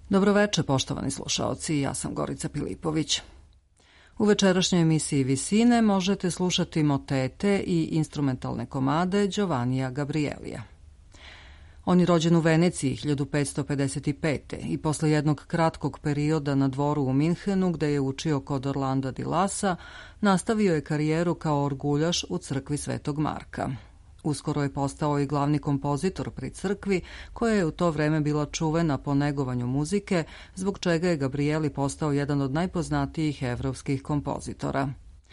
Dobroveče, poštovani slušaoci, ja sam Gorica Pilipović. U večerašnjoj emisiji Visine možete slušati motete i instrumentalne komade Giovannija Gabrielija. On je rođen u Veneciji 1555. i posle jednog kratkog perioda na dvoru u Minhenu, gde je učio kod Orlanda di Lassa, nastavio je karijeru kao orguljaš u crkvi Svetog Marka. Uskoro je postao i glavni kompozitor pri crkvi, koja je u to vreme bila čuvena po negovanju muzike, zbog čega je Gabrieli postao jedan od najpoznatijih evropskih kompozitora.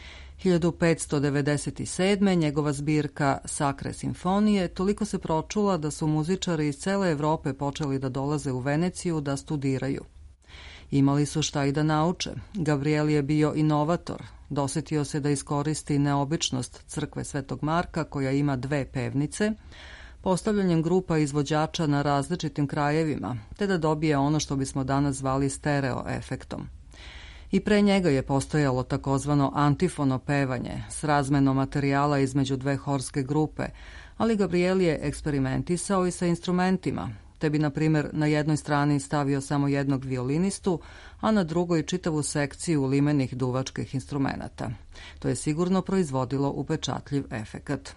1597. njegova zbirka Sacre simfonije toliko se pročula da su muzičari iz cele Evrope počeli da dolaze u Veneciju da studiraju. Imali su šta i da nauče. Gabrieli je bio inovator. Dosetio se da iskoristi neobičnost crkve Svetog Marka, koja ima dve pevnice, postavljanjem grupa izvođača na različitim krajevima, te da dobije ono što bismo danas zvali stereo efektom. I pre njega je postojalo takozvano antifono pevanje s razmenom materijala između dve horske grupe, ali Gabrieli je eksperimentisao i sa instrumentima, te bi, na primjer, na jednoj strani stavio samo jednog violinistu, a na drugoj čitavu sekciju limenih duvačkih instrumenata. To je sigurno proizvodilo upečatljiv efekat.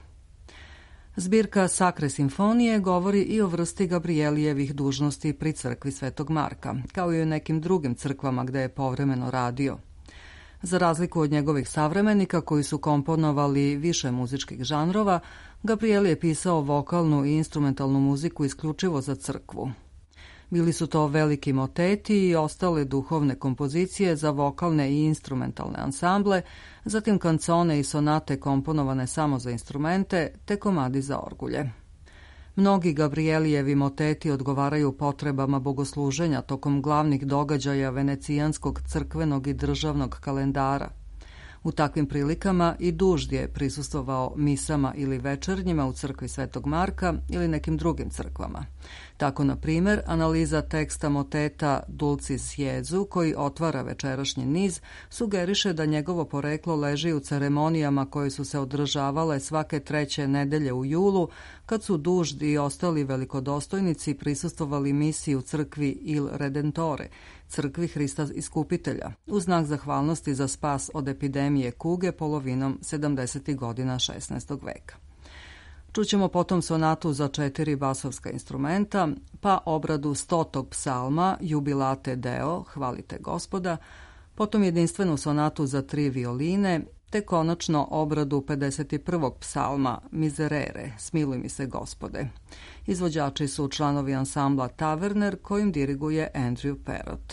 Zbirka Sacre simfonije govori i o vrsti Gabrielijevih dužnosti pri crkvi Svetog Marka, kao i o nekim drugim crkvama gde je povremeno radio. Za razliku od njegovih savremenika koji su komponovali više muzičkih žanrova, Gabrieli je pisao vokalnu i instrumentalnu muziku isključivo za crkvu. Bili su to veliki moteti i ostale duhovne kompozicije za vokalne i instrumentalne ansamble, zatim kancone i sonate komponovane samo za instrumente, te komadi za orgulje. Mnogi Gabrielijevi moteti odgovaraju potrebama bogosluženja tokom glavnih događaja venecijanskog crkvenog i državnog kalendara. U takvim prilikama i dužd je prisustvovao misama ili večernjima u crkvi Svetog Marka ili nekim drugim crkvama. Tako, na primjer, analiza teksta moteta Dulcis Jezu, koji otvara večerašnji niz, sugeriše da njegovo poreklo leži u ceremonijama koje su se održavale svake treće nedelje u julu, kad su dužd i ostali velikodostojnici prisustvovali misiji u crkvi Il Redentore, crkvi Hrista Iskupitelja, u znak zahvalnosti za spas od epidemije kuge polovinom 70. godina 16. veka. Čućemo potom sonatu za 4 basovska instrumenta, pa obradu 100. psalma Jubilate Deo, hvalite Gospoda, potom jedinstvenu sonatu za 3 violine, te konačno obradu 51. psalma Miserere, smiluj mi se Gospode. Izvođači su članovi ansambla Taverner, kojim diriguje Andrew Parrott.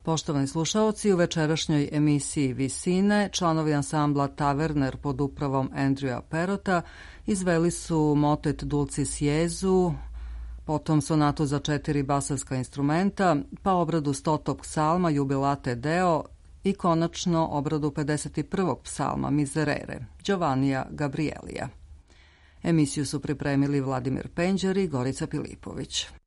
Poštovani slušaoci, u večerašnjoj emisiji Visine članovi ansambla Taverner pod upravom Andrewa Perota izveli su motet Dulcis Jesu, potom sonatu za 4 basarska instrumenta, pa obradu 100. psalma Jubilate Deo i konačno obradu 51. psalma Miserere, Giovannija Gabrielija. Emisiju su pripremili Vladimir Penđer i Gorica Pilipović.